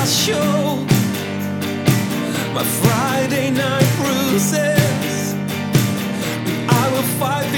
last show, my Friday night bruises. I will fight